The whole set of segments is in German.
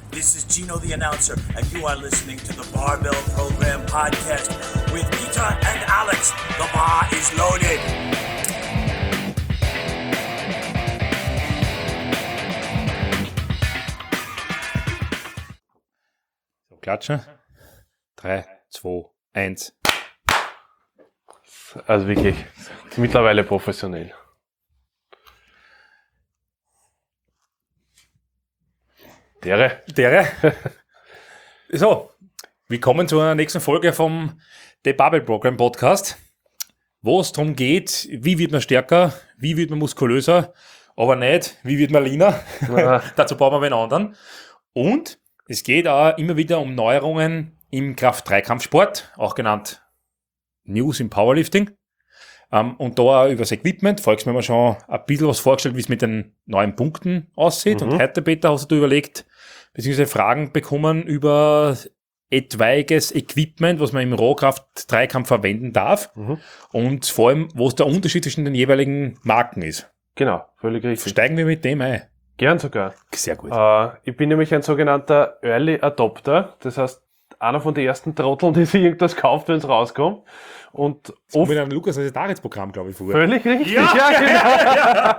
This is Gino the announcer, and you are listening to the Barbell Program podcast with Peter and Alex. The bar is loaded. So, klatschen. 3, 2, 1. Also wirklich, mittlerweile professionell. Dere. So, willkommen zu einer nächsten Folge vom The Barbell Program Podcast, wo es darum geht, wie wird man stärker, wie wird man muskulöser, aber nicht, wie wird man leaner. Dazu brauchen wir einen anderen. Und es geht auch immer wieder um Neuerungen im Kraft-3-Kampfsport, auch genannt News im Powerlifting. Und da auch über das Equipment. Folgst mir mal schon ein bisschen was vorgestellt, wie es mit den neuen Punkten aussieht. Und heute, Peter, hast du überlegt, beziehungsweise Fragen bekommen über etwaiges Equipment, was man im Rohkraft-Dreikampf verwenden darf. Und vor allem, wo es der Unterschied zwischen den jeweiligen Marken ist. Genau, völlig richtig. Steigen wir mit dem ein. Gern sogar. Sehr gut. Ich bin nämlich ein sogenannter Early Adopter. Das heißt, einer von den ersten Trotteln, die sich irgendwas kauft, wenn es rauskommt. Und oft mit einem Lukas Programm, glaube ich, vor. Völlig richtig, ja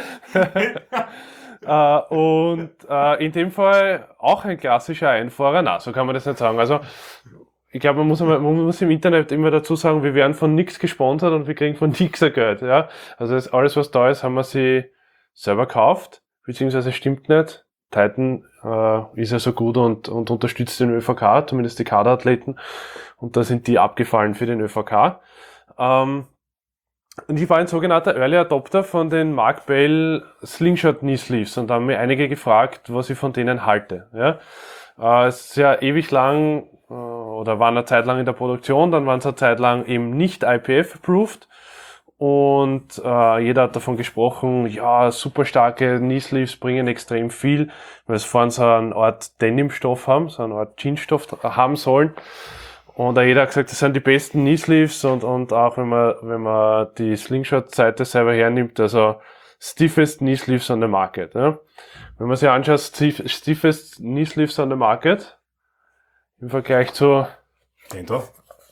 genau. Und in dem Fall auch ein klassischer Einfahrer. Na, so kann man das nicht sagen. Also ich glaube, man muss im Internet immer dazu sagen, wir werden von nichts gesponsert und wir kriegen von nichts ein Geld. Ja? Also das alles, was da ist, haben wir sie selber gekauft, beziehungsweise stimmt nicht. Titan ist ja so gut und unterstützt den ÖVK, zumindest die Kaderathleten. Und da sind die abgefallen für den ÖVK. Und ich war ein sogenannter Early Adopter von den Mark Bell Slingshot Knee Sleeves und da haben mich einige gefragt, was ich von denen halte. Ja? Es ist ja ewig lang oder waren eine Zeit lang in der Produktion, dann waren sie eine Zeit lang eben nicht IPF-approved. Und jeder hat davon gesprochen, ja, super starke Knee-Sleeves bringen extrem viel, weil sie vorhin so eine Art Denim-Stoff haben, so eine Art Jeans-Stoff haben sollen. Und jeder hat gesagt, das sind die besten Knee-Sleeves und auch wenn man die Slingshot-Seite selber hernimmt, also stiffest Knee-Sleeves on the market. Ja. Wenn man sich anschaut, stiffest Knee-Sleeves on the market, im Vergleich zu den da.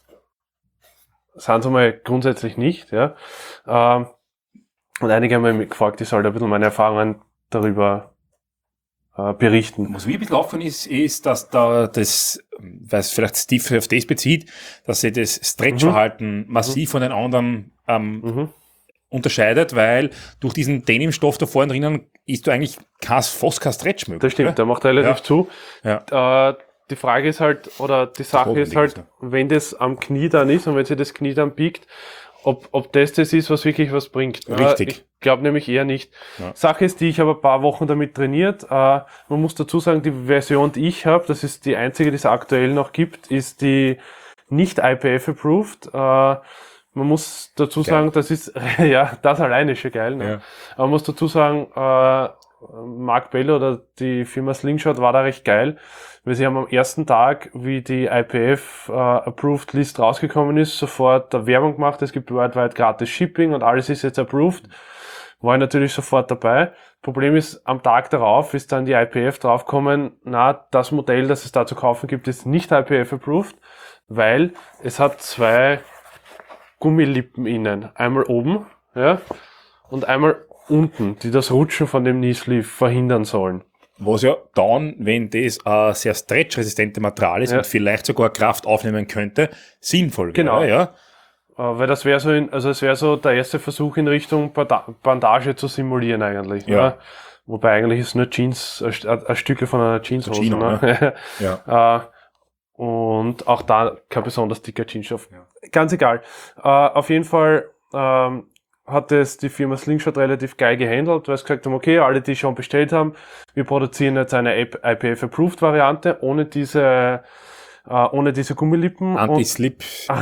Sind sie mal grundsätzlich nicht, ja. Und einige haben mich gefragt, ich soll da ein bisschen meine Erfahrungen darüber berichten. Was mir ein bisschen aufgefallen ist, dass da das, weil es vielleicht Steve auf das bezieht, dass sich das Stretchverhalten massiv von den anderen unterscheidet, weil durch diesen Denim-Stoff da vorne drinnen ist du eigentlich fast kein Stretch möglich. Das stimmt, der macht relativ zu. Ja. Die Frage ist halt, oder die Sache ist halt, wenn das am Knie dann ist und wenn sich das Knie dann biegt, ob das ist, was wirklich was bringt. Richtig. Ich glaube nämlich eher nicht. Ja. Sache ist, ich habe ein paar Wochen damit trainiert. Man muss dazu sagen, die Version, die ich habe, das ist die einzige, die es aktuell noch gibt, ist die nicht IPF-approved. Man muss dazu sagen, das ist, ja, das alleine ist schon geil. Ne? Ja. Aber man muss dazu sagen, Mark Bell oder die Firma Slingshot war da recht geil, weil sie haben am ersten Tag, wie die IPF Approved List rausgekommen ist, sofort Werbung gemacht, es gibt weltweit gratis Shipping und alles ist jetzt approved. War ich natürlich sofort dabei. Problem ist, am Tag darauf ist dann die IPF draufgekommen, das Modell, das es da zu kaufen gibt, ist nicht IPF approved, weil es hat 2 Gummilippen innen. Einmal oben, ja, und einmal unten, die das Rutschen von dem Knee-Sleeve verhindern sollen. Was ja dann, wenn das ein sehr stretchresistente Material ist und vielleicht sogar Kraft aufnehmen könnte, sinnvoll wäre. Genau. Ja? Weil das wäre es wäre so der erste Versuch in Richtung Bandage zu simulieren eigentlich. Ja. Ne? Wobei eigentlich ist nur Jeans, ein Stücke von einer Jeanshose. Ne? Ja. Und auch da kein besonders dicker Jeansstoff. Ja. Ganz egal. Auf jeden Fall hat es die Firma Slingshot relativ geil gehandelt, weil sie gesagt haben, okay, alle, die schon bestellt haben, wir produzieren jetzt eine IPF-Approved-Variante ohne diese Gummilippen. Anti-Slip.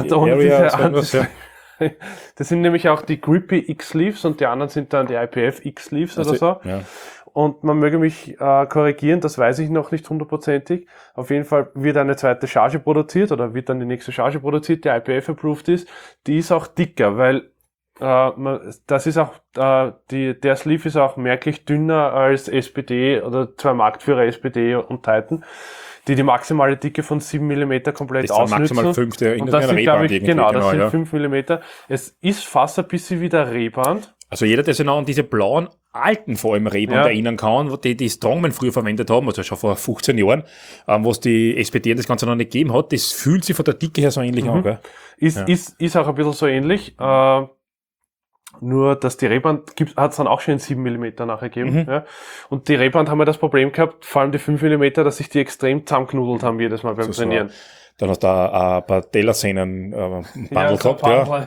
Das sind nämlich auch die Grippy X-Sleeves und die anderen sind dann die IPF X-Sleeves oder so. Ja. Und man möge mich korrigieren, das weiß ich noch nicht hundertprozentig. Auf jeden Fall wird eine zweite Charge produziert oder wird dann die nächste Charge produziert, die IPF-approved ist. Die ist auch dicker, weil Das ist auch, der Sleeve ist auch merklich dünner als SPD oder zwei Marktführer SPD und Titan, die maximale Dicke von 7 mm komplett Das sind ausnützen. maximal 5, der und das sind, glaube ich, irgendwie. genau, das sind ja. 5 mm. Es ist fast ein bisschen wie der Rehband. Also jeder, der sich noch an diese blauen, alten vor allem Rehband erinnern kann, wo die Strongman früher verwendet haben, also schon vor 15 Jahren, wo es die SPD das Ganze noch nicht gegeben hat, das fühlt sich von der Dicke her so ähnlich an. Gell? Ist auch ein bisschen so ähnlich. Nur, dass die Rehband hat es dann auch schon in 7 mm nachher gegeben. Ja. Und die Rehband haben wir das Problem gehabt, vor allem die 5 mm, dass sich die extrem zusammenknudelt haben jedes Mal beim Trainieren. Dann hast du da ein paar Tellersehnen Bundle gehabt.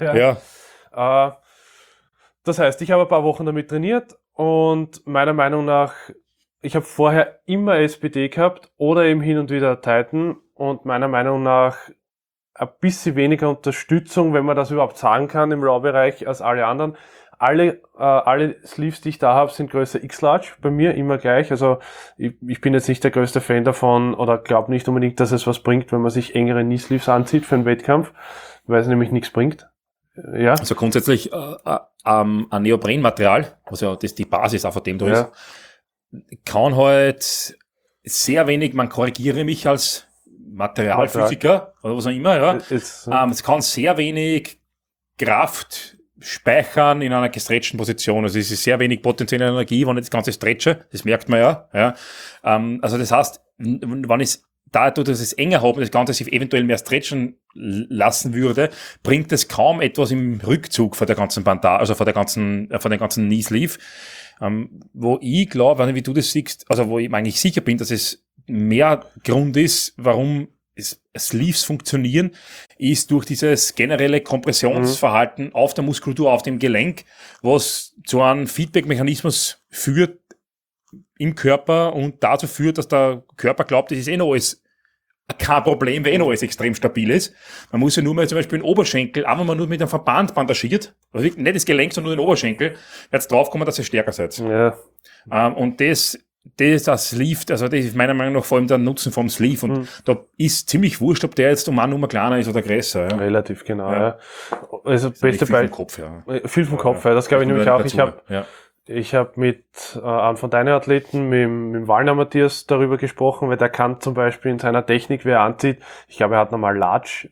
Das heißt, ich habe ein paar Wochen damit trainiert und meiner Meinung nach, ich habe vorher immer SPD gehabt oder eben hin und wieder Titan und meiner Meinung nach ein bisschen weniger Unterstützung, wenn man das überhaupt sagen kann im Raw-Bereich als alle anderen. Alle Sleeves, die ich da habe, sind Größe X-Large, bei mir immer gleich. Also ich bin jetzt nicht der größte Fan davon oder glaube nicht unbedingt, dass es was bringt, wenn man sich engere Knee-Sleeves anzieht für einen Wettkampf, weil es nämlich nichts bringt. Ja. Also grundsätzlich ein Neoprenmaterial, was ja das die Basis auch von dem da ist, kann halt sehr wenig, man korrigiere mich als Materialphysiker oder was auch immer, es kann sehr wenig Kraft speichern in einer gestretchten Position. Also es ist sehr wenig potenzielle Energie, wenn ich das Ganze stretche, das merkt man ja. Also das heißt, wenn ich dadurch, dass es enger habe und das Ganze sich eventuell mehr stretchen lassen würde, bringt es kaum etwas im Rückzug von der ganzen Bandage, also von den ganzen Knee Sleeve. Wo ich glaube, wie du das siehst, also wo ich eigentlich sicher bin, dass es mehr Grund ist, warum Sleeves funktionieren, ist durch dieses generelle Kompressionsverhalten auf der Muskulatur, auf dem Gelenk, was zu einem Feedback-Mechanismus führt im Körper und dazu führt, dass der Körper glaubt, das ist noch alles kein Problem, weil noch alles extrem stabil ist. Man muss ja nur mal zum Beispiel den Oberschenkel, einfach mal nur mit einem Verband bandagiert, also nicht das Gelenk, sondern nur den Oberschenkel, jetzt draufkommen, dass ihr stärker seid. Ja. Und das Sleeve, also das ist meiner Meinung nach vor allem der Nutzen vom Sleeve. Und da ist ziemlich wurscht, ob der jetzt um eine Nummer kleiner ist oder größer. Ja. Relativ, genau. Ja. Also beste viel vom Kopf, Viel vom Kopf, ja. Das glaube ich nämlich auch. Ich habe mit einem von deinen Athleten, mit dem Wallner Matthias, darüber gesprochen, weil der kann zum Beispiel in seiner Technik, wer anzieht, ich glaube, er hat nochmal Large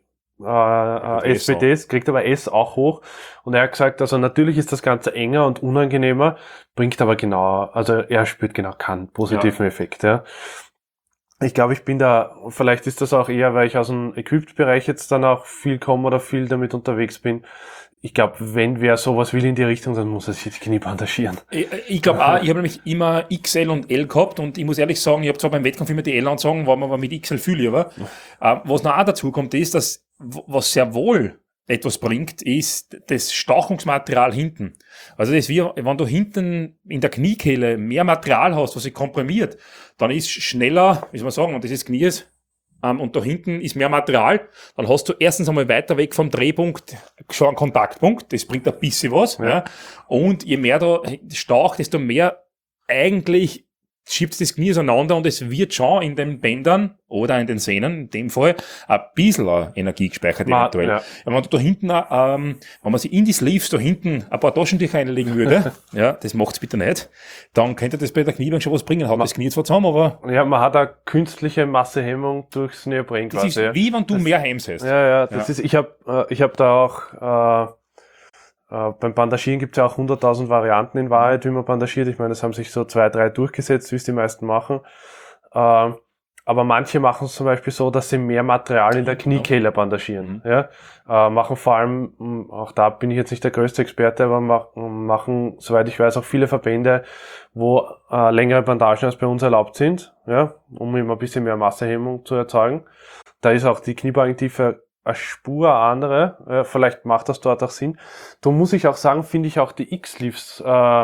SPDs, kriegt aber S auch hoch. Und er hat gesagt, also natürlich ist das Ganze enger und unangenehmer, bringt aber also er spürt genau keinen positiven Effekt. Ja. Ich glaube, ich bin da, vielleicht ist das auch eher, weil ich aus dem Equipped-Bereich jetzt dann auch viel komme oder viel damit unterwegs bin. Ich glaube, wenn wer sowas will in die Richtung, dann muss er sich die Knie bandagieren. Ich glaube auch, ich habe nämlich immer XL und L gehabt und ich muss ehrlich sagen, ich habe zwar beim Wettkampf immer die L anzogen, war mir aber mit XL viel lieber. Was noch auch dazu kommt, ist, dass was sehr wohl etwas bringt, ist das Stauchungsmaterial hinten. Also das ist wie, wenn du hinten in der Kniekehle mehr Material hast, was sich komprimiert, dann ist schneller, wie soll man sagen, und das ist Knie ist, und da hinten ist mehr Material, dann hast du erstens einmal weiter weg vom Drehpunkt schon einen Kontaktpunkt, das bringt ein bisschen was, ja. Und je mehr da Stauch, desto mehr eigentlich schiebt das Knie auseinander und es wird schon in den Bändern oder in den Sehnen, in dem Fall, ein bisschen Energie gespeichert eventuell. Ja. Wenn du da hinten, wenn man sich in die Sleeves da hinten ein paar Taschentücher einlegen würde, ja, das macht's bitte nicht, dann könnte das bei der Kniebank schon was bringen. Hat das Knie zwar zusammen, aber... Ja, man hat eine künstliche Massehemmung durchs Neopren quasi. Das ist wie wenn du mehr Hems hast. Ja, das ist, ich hab da auch, beim Bandagieren gibt es ja auch 100.000 Varianten in Wahrheit, wie man bandagiert. Ich meine, das haben sich so 2, 3 durchgesetzt, wie es die meisten machen. Aber manche machen es zum Beispiel so, dass sie mehr Material in der Kniekehle bandagieren. Ja? Machen vor allem, auch da bin ich jetzt nicht der größte Experte, aber machen, soweit ich weiß, auch viele Verbände, wo längere Bandagen als bei uns erlaubt sind, ja? Um immer ein bisschen mehr Massehemmung zu erzeugen. Da ist auch die Kniebeugetiefe eine Spur andere, vielleicht macht das dort auch Sinn. Da muss ich auch sagen, finde ich auch die X-Sleeves,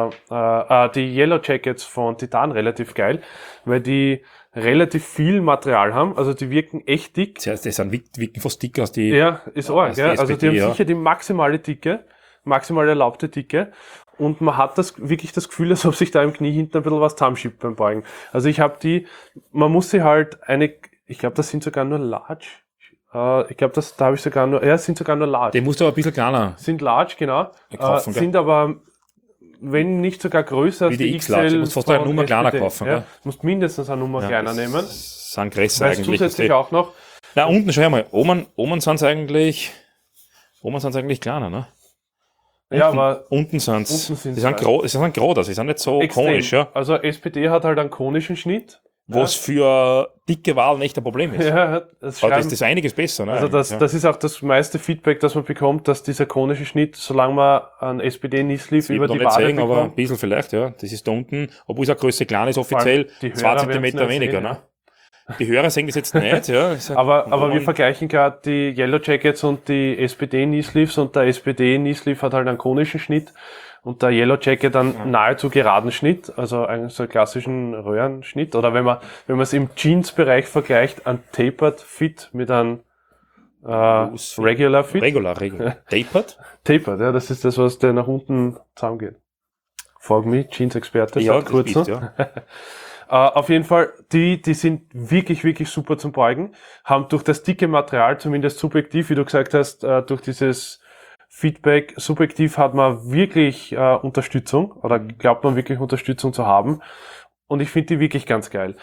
die Yellow Jackets von Titan relativ geil, weil die relativ viel Material haben, also die wirken echt dick. Das wirken fast dicker als die... Ja, ist arg, ja. Also die haben sicher die maximale Dicke, maximal erlaubte Dicke und man hat wirklich das Gefühl, als ob sich da im Knie hinten ein bisschen was zusammenschiebt beim Beugen. Also ich habe man muss sie halt ich glaube, das sind sogar nur Large, Ich glaube, da habe ich sogar nur, ja, sind sogar nur large. Den musst du aber ein bisschen kleiner Sind large, genau. kaufen, gell? Sind aber, wenn nicht sogar größer als Wie die X-Large. Du musst fast eine Nummer kleiner kaufen, ja. gell? Du musst mindestens eine Nummer kleiner nehmen. Sind größer Weißt eigentlich. zusätzlich auch noch, Na, unten, schau mal, oben sind sie eigentlich kleiner, ne? ja, aber Unten sind unten sie. sind's Sie sind gerade, sie sind nicht so extrem. konisch, ja. Also SPD hat halt einen konischen Schnitt. Was für dicke Wahlen echt ein Problem ist. Ja, Aber das ist einiges besser, ne? also das ist auch das meiste Feedback, das man bekommt, dass dieser konische Schnitt, solange man einen SPD-Knee-Sleeve über noch die nicht Wade sehen, aber ein bekommt, bisschen vielleicht, ja. Das ist da unten, obwohl es eine Größe klein ist, offiziell die 2 Hörer Zentimeter werden's nicht weniger, sehen, ne? Die Hörer sehen das jetzt nicht, ja. aber wir vergleichen gerade die Yellow Jackets und die SPD-Knee-Sleeves und der SPD-Knee-Sleeve hat halt einen konischen Schnitt und der Yellow Jacket einen nahezu geraden Schnitt, also einen so einen klassischen Röhrenschnitt. Oder wenn man es im Jeans-Bereich vergleicht, ein Tapered Fit mit einem Regular Fit. Regular. Tapered? Tapered, ja, das ist das, was der nach unten zusammengeht. Folg mich, Jeans-Experte, Ja, sag kurz noch. ja. Auf jeden Fall, die sind wirklich, wirklich super zum Beugen, haben durch das dicke Material, zumindest subjektiv, wie du gesagt hast, durch dieses Feedback, subjektiv hat man wirklich Unterstützung, oder glaubt man wirklich Unterstützung zu haben. Und ich finde die wirklich ganz geil.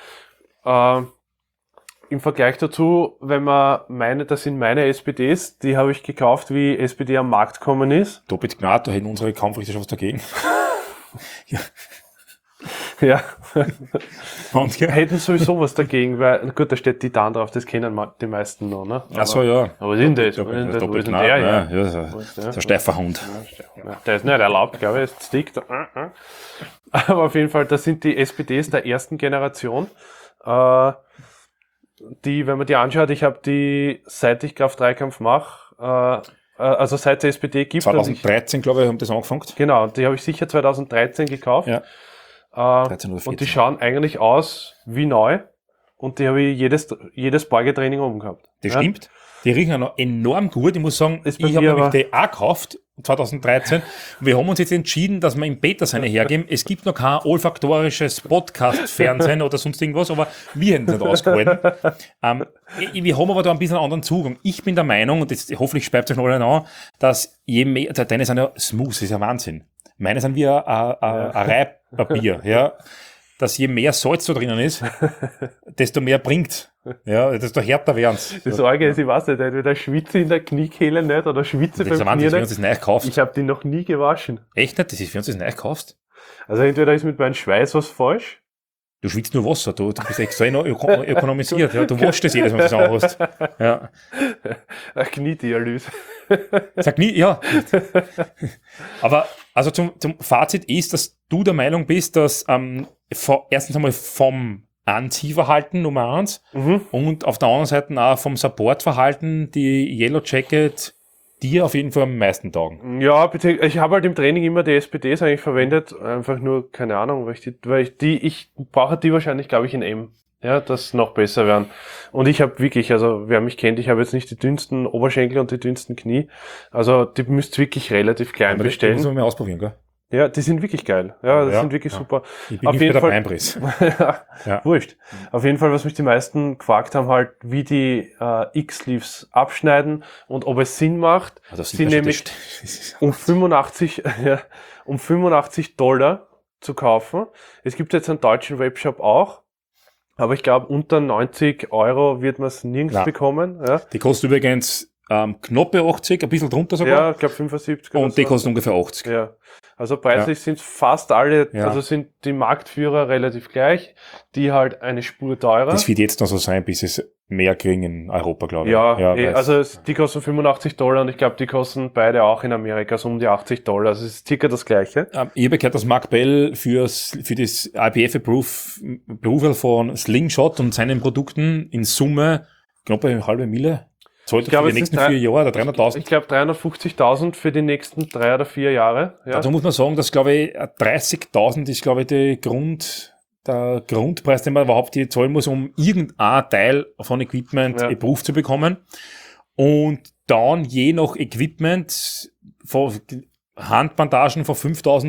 Im Vergleich dazu, wenn man das sind meine SPDs, die habe ich gekauft, wie SPD am Markt gekommen ist. Doppelt gnad, da hätten unsere Kampfrichter schon was dagegen. Ja. Und, ja. Hätten sowieso was dagegen, weil, gut, da steht Titan drauf, das kennen die meisten noch, ne? Ach so, ja. Aber was ist denn das? Wo ist denn Doppelt der? gnad, Ja. ja. Das ist ein steifer Hund. Ja, der ist nicht erlaubt, glaube ich, ist Stick. Aber auf jeden Fall, das sind die SPDs der ersten Generation. Die, wenn man die anschaut, ich habe die, seit ich Kraft-3-Kampf mache, also seit es SPD gibt. 2013, glaube ich, haben das angefangen. Genau, die habe ich sicher 2013 gekauft. Ja. 13 oder 14. Und die schauen eigentlich aus wie neu. Und die habe ich jedes Beugetraining oben gehabt. Das Ja. stimmt. Die riechen auch noch enorm gut. Ich muss sagen, Ist bei ich habe mir nämlich aber- die auch gekauft, 2013. Und wir haben uns jetzt entschieden, dass wir im Beta seine hergeben. Es gibt noch kein olfaktorisches Podcast-Fernsehen oder sonst irgendwas, aber wir hätten es nicht ausgehalten. Wir haben aber da ein bisschen einen anderen Zugang. Ich bin der Meinung, und das, hoffentlich speibt euch noch alle an, dass je mehr, deine sind ja smooth, das ist ja Wahnsinn. Meine sind wie ein Reibpapier, ja. Dass je mehr Salz da drinnen ist, desto mehr bringt. Ja, desto härter werden's. Das Arge ist, ich weiß nicht, entweder schwitze in der Kniekehle nicht oder schwitze Das ist beim ein Wahnsinn, Knie dass wir uns nicht. das neu gekauft. Ich habe die noch nie gewaschen. Echt nicht? Das ist für uns das neu gekauft. Also entweder ist mit meinem Schweiß was falsch. Du schwitzt nur Wasser, du bist extra noch ökonomisiert. Ja. Du waschst das jedes Mal, wenn du das anhast. Ja. Eine Kniedialyse. Sag nie, ja. Aber also zum Fazit ist, dass du der Meinung bist, dass erstens einmal vom Anziehverhalten Nummer 1 und auf der anderen Seite auch vom Supportverhalten die Yellow Jacket dir auf jeden Fall am meisten taugen. Ja, ich habe halt im Training immer die SPDs eigentlich verwendet, einfach nur, keine Ahnung, ich brauche die wahrscheinlich, glaube ich, in M. Ja, das noch besser werden. Und ich habe wirklich, also wer mich kennt, ich habe jetzt nicht die dünnsten Oberschenkel und die dünnsten Knie. Also die müsst ihr wirklich relativ klein Das bestellen. müssen wir mal ausprobieren, gell? Ja, die sind wirklich geil. Ja, das Ja, sind wirklich ja. super. Ich bin Auf nicht jeden bei der Fall. Beinpress. Ja. Wurscht. Auf jeden Fall, was mich die meisten gefragt haben, halt, wie die X-Sleeves abschneiden und ob es Sinn macht, sie nämlich um 85 $, zu kaufen. Es gibt jetzt einen deutschen Webshop auch, aber ich glaube, unter 90 € wird man es nirgends Nein. bekommen. Ja, Die kostet übrigens knappe 80, ein bisschen drunter sogar. ja ich glaube 75 oder Und die so. kostet ungefähr 80. Ja, also preislich sind fast alle, Ja. also sind die Marktführer relativ gleich, die halt eine Spur teurer. Das wird jetzt noch so sein, bis es mehr kriegen in Europa, glaube ich. Ja, weiß. also die kosten $85 und ich glaube, die kosten beide auch in Amerika so um die $80. Also es ist circa das Gleiche. Ich habe gehört, dass Mark Bell für das IPF-Approval von Slingshot und seinen Produkten in Summe knapp eine halbe Mille zahlt Ich glaube, für die es nächsten sind 4 Jahre oder 300.000. Ich glaube 350.000 für die nächsten 3 oder 4 Jahre. Ja. Also muss man sagen, dass, glaube ich, 30.000 ist, glaube ich, der Grundpreis, den man überhaupt hier zahlen muss, um irgendein Teil von Equipment approved zu bekommen. Und dann je nach Equipment von Handbandagen von 5.000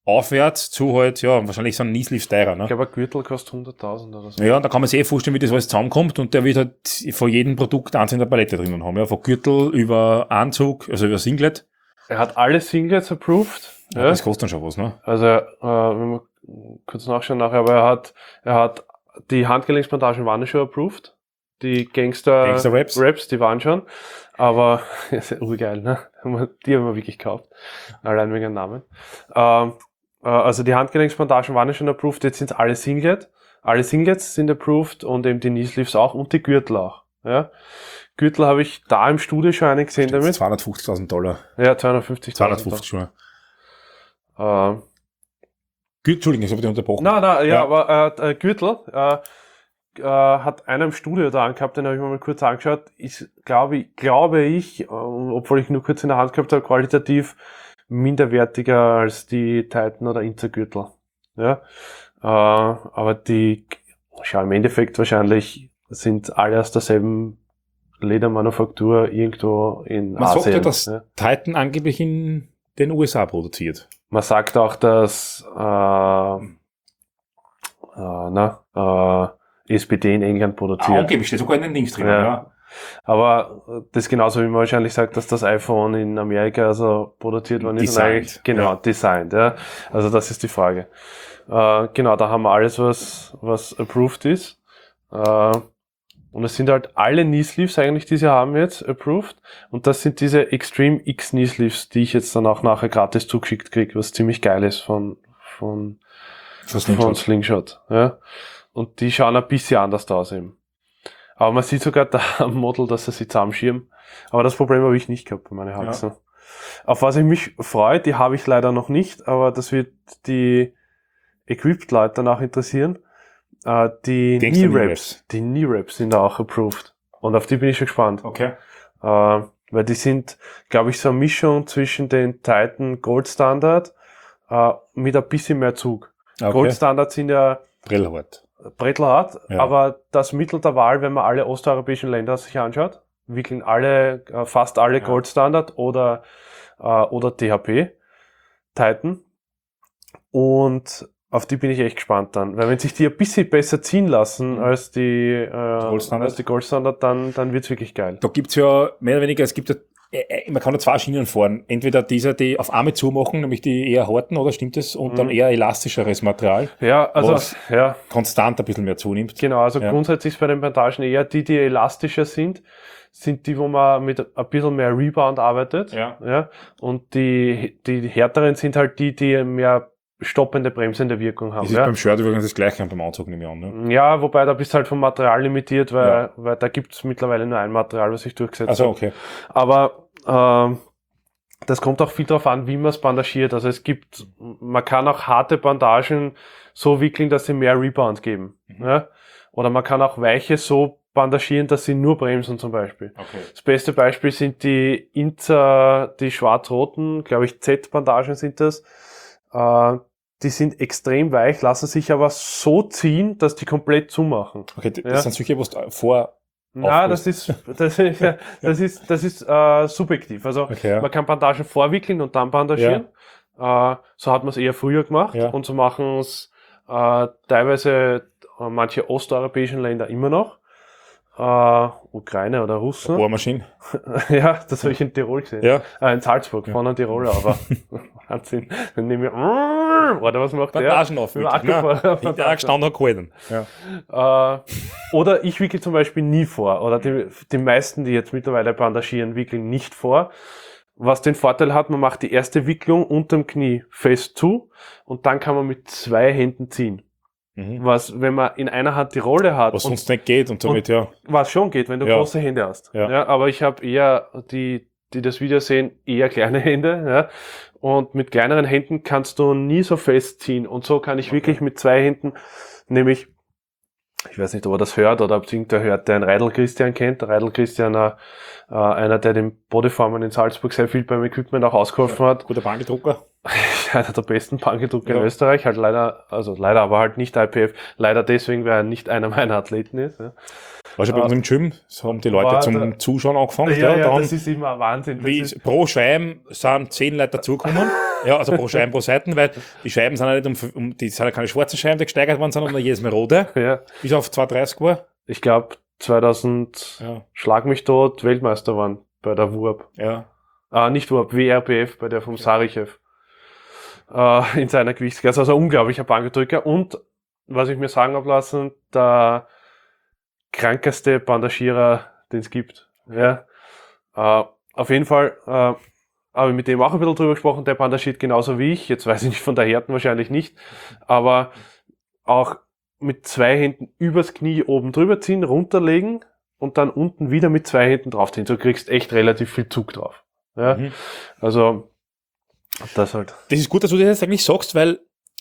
aufwärts zu halt, ja, wahrscheinlich so ein Kneesleeves teurer, ne? Ich glaube, ein Gürtel kostet 100.000 oder so. Ja, und da kann man sich vorstellen, wie das alles zusammenkommt und der wird halt von jedem Produkt eins in der Palette drinnen haben, ja, von Gürtel über Anzug, also über Singlet. Er hat alle Singlets approved. Ja, Ja. das kostet dann schon was, ne? Also, wenn wir kurz nachschauen nachher, aber er hat die Handgelenksbandagen waren schon approved. Die Gangster-Raps, die waren schon. Aber, ist ja urgeil, ne? Die haben wir wirklich gekauft. Allein wegen dem Namen. Also die Handgelenksbandagen waren schon approved, jetzt sind alle Singlet. Alle Singlets sind approved und eben die Kneesleeves auch und die Gürtel auch. Ja. Gürtel habe ich da im Studio schon einen gesehen damit. $250.000. Ja, 250.000. 250 schon. Äh, Entschuldigung, ich habe dich unterbrochen. ja, aber Gürtel hat einer im Studio da angehabt, den habe ich mir mal kurz angeschaut. Ist, glaube ich, obwohl ich nur kurz in der Hand gehabt habe, qualitativ minderwertiger als die Titan oder Inzer-Gürtel. Ja, aber im Endeffekt wahrscheinlich sind alle aus derselben Ledermanufaktur irgendwo in Man Asien. sagt ja, dass Ja. Titan angeblich in den USA produziert. Man sagt auch, dass SPD in England produziert. Angeblich steht sogar in den Links drin, Ja. ja. Aber das ist genauso, wie man wahrscheinlich sagt, dass das iPhone in Amerika also produziert worden ist. Designed, Und eigentlich, genau, ja. designed. Ja. Also das ist die Frage. Genau, da haben wir alles, was approved ist. Und es sind halt alle Kneesleeves eigentlich, die sie haben jetzt, approved. Und das sind diese Extreme X Kneesleeves, die ich jetzt dann auch nachher gratis zugeschickt kriege, was ziemlich geil ist von Slingshot. Ja. Und die schauen ein bisschen anders aus eben. Aber man sieht sogar da am Model, dass sie sich zusammenschieben. Aber das Problem habe ich nicht gehabt bei meinen Haxen. Ja. Auf was ich mich freue, die habe ich leider noch nicht, aber das wird die Equipped-Leute danach interessieren. Die Knee-Wraps. Die Knee-Wraps sind da auch approved. Und auf die bin ich schon gespannt. Okay. Weil die sind, glaube ich, so eine Mischung zwischen den Titan Gold Standard mit ein bisschen mehr Zug. Okay. Gold Standard sind ja Brettelhart, Ja. aber das Mittel der Wahl, wenn man alle osteuropäischen Länder sich anschaut, wickeln fast alle Gold Standard oder THP Titan. Und auf die bin ich echt gespannt dann. Weil wenn sich die ein bisschen besser ziehen lassen als die Gold Standard, dann wird's wirklich geil. Da gibt's ja mehr oder weniger, man kann da zwei Schienen fahren. Entweder die auf Arme zumachen, nämlich die eher harten, oder stimmt das? Und dann eher elastischeres Material, Ja, also, was konstant ein bisschen mehr zunimmt. Genau, also grundsätzlich ist bei den Bandagen eher die elastischer sind die, wo man mit ein bisschen mehr Rebound arbeitet. Ja. Und die härteren sind halt die mehr stoppende, bremsende Wirkung haben. Das ist beim Shirt übrigens das Gleiche beim Anzug, nehme ich an. Ne? Ja, wobei da bist du halt vom Material limitiert, weil da gibt's mittlerweile nur ein Material, was sich durchgesetzt Also hat. okay. Aber das kommt auch viel darauf an, wie man es bandagiert. Also man kann auch harte Bandagen so wickeln, dass sie mehr Rebound geben. Ja? Oder man kann auch weiche so bandagieren, dass sie nur bremsen zum Beispiel. Okay. Das beste Beispiel sind die Inzer, die schwarz-roten, glaube ich Z-Bandagen sind das. Die sind extrem weich, lassen sich aber so ziehen, dass die komplett zumachen. Okay, das sind solche, was du vor... Na, das ist subjektiv. Also man kann Bandagen vorwickeln und dann bandagieren. Ja. So hat man es eher früher gemacht und so machen es teilweise manche osteuropäischen Länder immer noch. Ukraine oder Russen. Bohrmaschine. Ja, das habe ich in Tirol gesehen. Ja. In Salzburg, von einem Tiroler, aber Wahnsinn. Dann nehme ich, oder was macht Bandagen aufwickeln. Hinterher gestanden hat gehalten. Ja. Oder ich wickel zum Beispiel nie vor. Oder die meisten, die jetzt mittlerweile bandagieren, wickeln nicht vor. Was den Vorteil hat, man macht die erste Wicklung unterm Knie fest zu und dann kann man mit 2 Händen ziehen. Was, wenn man in einer Hand die Rolle hat. Was sonst nicht geht und somit, Was schon geht, wenn du große Hände hast. Ja, aber ich habe eher, die das Video sehen, eher kleine Hände. Ja. Und mit kleineren Händen kannst du nie so festziehen. Und so kann ich wirklich mit 2 Händen, nämlich, ich weiß nicht, ob er das hört oder ob irgendwer hört, der einen Reidel Christian kennt. Der Reidel Christian, einer, der den Bodyformen in Salzburg sehr viel beim Equipment auch ausgeholfen hat. Guter Bankdrucker. wirklich einer der besten Bankdrücker in Österreich, halt leider, aber halt nicht IPF, leider deswegen, weil er nicht einer meiner Athleten ist. Ja. War schon bei uns im Gym, das haben die Leute zum Zuschauen angefangen. Das ist immer ein Wahnsinn. Pro Scheiben sind 10 Leute dazugekommen. Ja, also pro Scheiben, pro Seiten, weil die Scheiben sind ja nicht die sind ja keine schwarzen Scheiben, die gesteigert worden sind, sondern jedes Mal rote. Ja. Bis auf 2,30 war. Ich glaube, 2000 Schlag mich tot, Weltmeister waren bei der WURB. Ja. Nicht WURB, WRPF, bei der vom Sarichev. In seiner Gewichtsklasse. Also ein unglaublicher Bankdrücker. Und, was ich mir sagen habe lassen, der krankeste Bandagierer, den es gibt. Ja. Auf jeden Fall habe ich mit dem auch ein bisschen drüber gesprochen, der bandagiert genauso wie ich. Jetzt weiß ich nicht, von der Härten wahrscheinlich nicht. Aber auch mit 2 Händen übers Knie oben drüber ziehen, runterlegen und dann unten wieder mit 2 Händen draufziehen. So kriegst echt relativ viel Zug drauf. Ja. Also, das halt. Das ist gut, dass du das jetzt eigentlich sagst, weil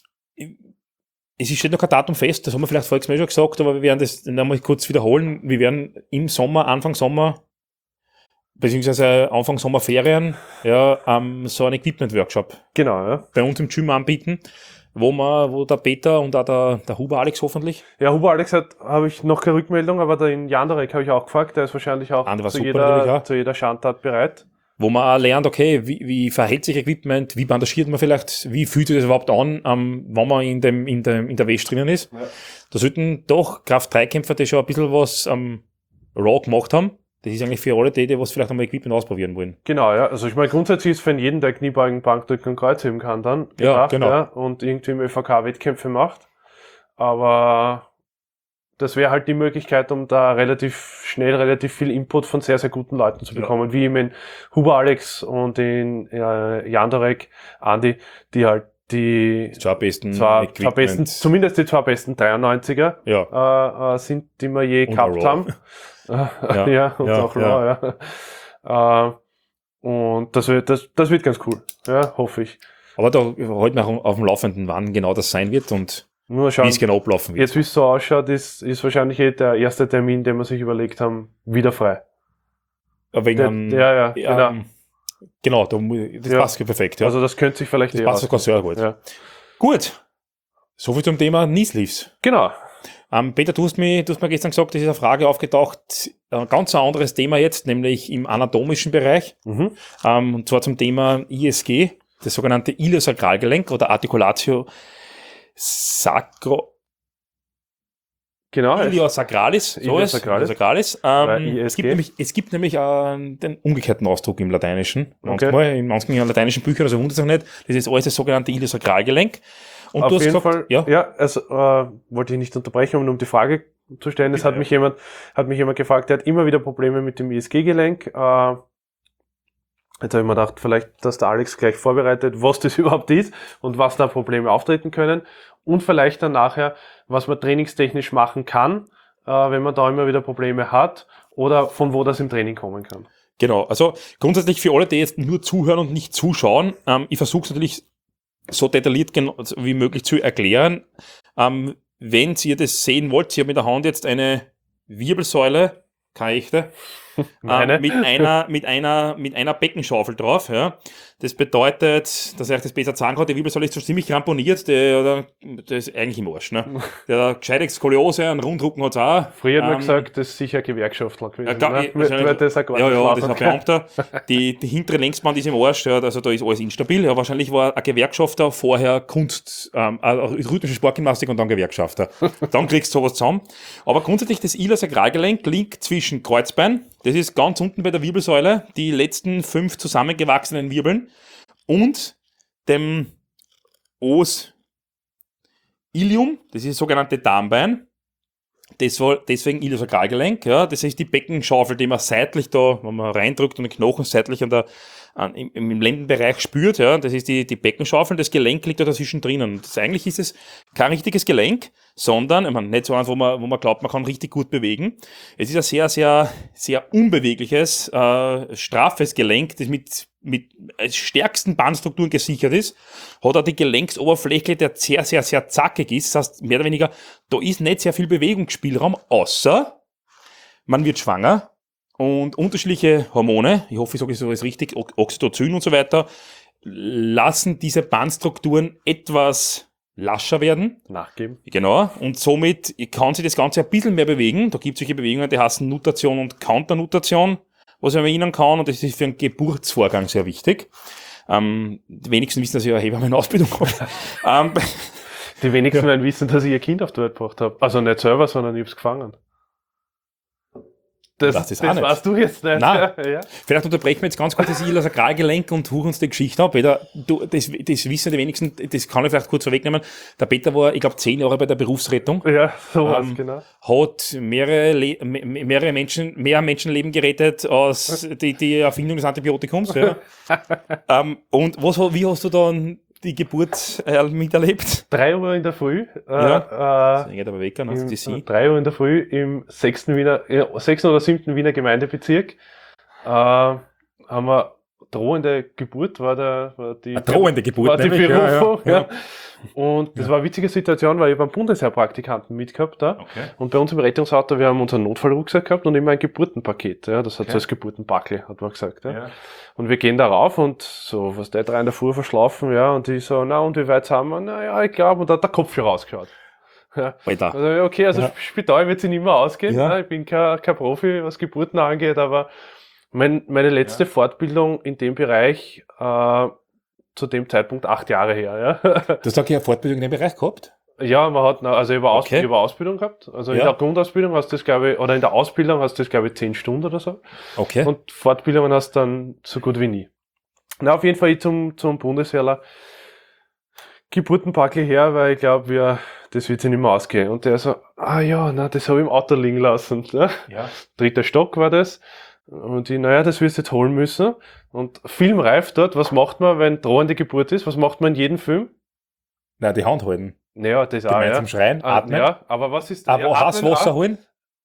es steht noch kein Datum fest, das haben wir vielleicht voriges Mal schon gesagt, aber wir werden das nochmal kurz wiederholen. Wir werden im Sommer, Anfang Sommer, beziehungsweise Anfang Sommerferien, so einen Equipment-Workshop bei uns im Gym anbieten, wo der Peter und auch der Huber Alex hoffentlich. Ja, Huber Alex habe ich noch keine Rückmeldung, aber den Jandarek habe ich auch gefragt, der ist wahrscheinlich auch zu jeder Schandtat bereit. Wo man auch lernt, okay, wie verhält sich Equipment, wie bandagiert man vielleicht, wie fühlt sich das überhaupt an, wenn man in der Wäsche drinnen ist. Ja. Da sollten doch Kraft-3-Kämpfer, die schon ein bisschen was am Raw gemacht haben. Das ist eigentlich für alle die was vielleicht einmal Equipment ausprobieren wollen. Genau, ja. Also ich meine, grundsätzlich ist für jeden, der Kniebeugen, Bankdrücken und Kreuzheben kann dann gedacht, und irgendwie im ÖVK-Wettkämpfe macht. Aber das wäre halt die Möglichkeit, um da relativ schnell relativ viel Input von sehr, sehr guten Leuten zu bekommen, wie eben in Huber Alex und in Jandarek, Andi, die halt die zwei besten, zumindest die 2 besten 93er sind, die wir je gehabt haben. Und das wird ganz cool, hoffe ich. Aber da halt noch auf dem Laufenden, wann genau das sein wird und nur schauen, wie es genau ablaufen wird. Jetzt, wie es so ausschaut, ist wahrscheinlich der erste Termin, den wir sich überlegt haben, wieder frei. Genau, das passt ja perfekt. Ja. Also das könnte sich vielleicht das passt sogar sehr gut. Ja. Gut, soviel zum Thema Knee Sleeves. Genau. Peter, du hast mir gestern gesagt, es ist eine Frage aufgetaucht, ganz ein anderes Thema jetzt, nämlich im anatomischen Bereich. Und zwar zum Thema ISG, das sogenannte Iliosakralgelenk oder Articulatio Iliosakralis. Iliosakralis. Es gibt nämlich den umgekehrten Ausdruck im Lateinischen. Manchmal, in manchen lateinischen Büchern, also wundert sich nicht, das ist alles das sogenannte Iliosakralgelenk. Und auf jeden Fall, wollte ich nicht unterbrechen, um die Frage zu stellen. Es hat mich jemand gefragt, der hat immer wieder Probleme mit dem ISG-Gelenk. Jetzt habe ich mir gedacht, vielleicht, dass der Alex gleich vorbereitet, was das überhaupt ist und was da Probleme auftreten können und vielleicht dann nachher, was man trainingstechnisch machen kann, wenn man da immer wieder Probleme hat oder von wo das im Training kommen kann. Genau, also grundsätzlich für alle, die jetzt nur zuhören und nicht zuschauen, ich versuche es natürlich so detailliert wie möglich zu erklären. Wenn ihr das sehen wollt, ich habe mit der Hand jetzt eine Wirbelsäule, keine echte, mit einer Beckenschaufel drauf. Ja. Das bedeutet, dass ich das besser sagen kann, die Wirbelsäule ist so ziemlich ramponiert, der ist eigentlich im Arsch. Ne? Der hat gescheite Skoliose, einen Rundrücken hat es auch. Früher hat man gesagt, das ist sicher Gewerkschaftler gewesen. Das ist ein Beamter. Die hintere Längsband ist im Arsch, also da ist alles instabil. Ja, wahrscheinlich war ein Gewerkschafter vorher rhythmische Sportgymnastik und dann Gewerkschafter. Dann kriegst du sowas zusammen. Aber grundsätzlich das Iliosakralgelenk liegt zwischen Kreuzbein, das ist ganz unten bei der Wirbelsäule, die letzten 5 zusammengewachsenen Wirbeln und dem Os Ilium, das ist das sogenannte Darmbein, deswegen Iliosakralgelenk, ja, das ist die Beckenschaufel, die man seitlich da, wenn man reindrückt und den Knochen seitlich im Lendenbereich spürt, ja, das ist die Beckenschaufel, das Gelenk liegt da dazwischen drinnen. Eigentlich ist es kein richtiges Gelenk, sondern, nicht so eins, wo man glaubt, man kann richtig gut bewegen. Es ist ein sehr, sehr, sehr unbewegliches, straffes Gelenk, das mit stärksten Bandstrukturen gesichert ist, hat auch die Gelenksoberfläche, der sehr, sehr, sehr zackig ist. Das heißt, mehr oder weniger, da ist nicht sehr viel Bewegungsspielraum, außer man wird schwanger und unterschiedliche Hormone, ich hoffe, ich sage es richtig, Oxytocin und so weiter, lassen diese Bandstrukturen etwas lascher werden. Nachgeben. Genau. Und somit kann sich das Ganze ein bisschen mehr bewegen. Da gibt es solche Bewegungen, die heißen Nutation und Counternutation, was man erinnern kann. Und das ist für einen Geburtsvorgang sehr wichtig. Die wenigsten wissen, dass ich eine Hebammenausbildung habe. Die wenigsten werden wissen, dass ich ihr Kind auf die Welt gebracht habe. Also nicht selber, sondern ich habe es gefangen. Das weißt du jetzt nicht. Nein. Ja. Vielleicht unterbrechen wir jetzt ganz kurz das Iliosakralgelenk und huchen uns die Geschichte ab. Peter, das wissen die wenigsten, das kann ich vielleicht kurz vorwegnehmen. Der Peter war, ich glaube, 10 Jahre bei der Berufsrettung. Ja, sowas, genau. Hat mehr Menschenleben gerettet als die Erfindung des Antibiotikums. Ja. Und wie hast du dann die Geburt miterlebt? 3 Uhr in der Früh. Das geht aber weg, ne? 3 Uhr in der Früh im 6. oder 7. Wiener Gemeindebezirk. Haben wir drohende Geburt, die Berufung. Ja. Und das war eine witzige Situation, weil ich beim Bundesheerpraktikanten mitgehabt da. Okay. Und bei uns im Rettungsauto, wir haben unseren Notfallrucksack gehabt und immer ein Geburtenpaket. Ja, das hat so als Geburtenbackel, hat man gesagt. Ja. Ja. Und wir gehen da rauf und so, was der 3 in der Früh verschlafen, ja, und die so, na, und wie weit sind wir? Na ja, ich glaube, und da hat der Kopf schon rausgeschaut. Ja. Alter. Also, okay, also Spital wird sich nicht mehr ausgehen. Ja. Ja, ich bin kein Profi, was Geburten angeht, aber meine letzte Fortbildung in dem Bereich, zu dem Zeitpunkt 8 Jahre her, ja. Du hast auch eine Fortbildung in dem Bereich gehabt? Ja, man hat, also über Ausbildung gehabt. Also in der Grundausbildung hast du das, glaube ich, oder in der Ausbildung hast du das, glaube ich, 10 Stunden oder so. Okay. Und Fortbildungen hast du dann so gut wie nie. Na, auf jeden Fall ich zum Bundeswehrler Geburtenpackel her, weil ich glaube, das wird sich nicht mehr ausgehen. Und der so, das habe ich im Auto liegen lassen. Ja. 3. Stock war das. Und ich, das wirst du jetzt holen müssen. Und filmreif dort, was macht man, wenn drohende Geburt ist? Was macht man in jedem Film? Na, die Hand halten. Naja, das auch, gemeinsam schreien, atmen. Ja, aber was ist aber heißes Wasser holen?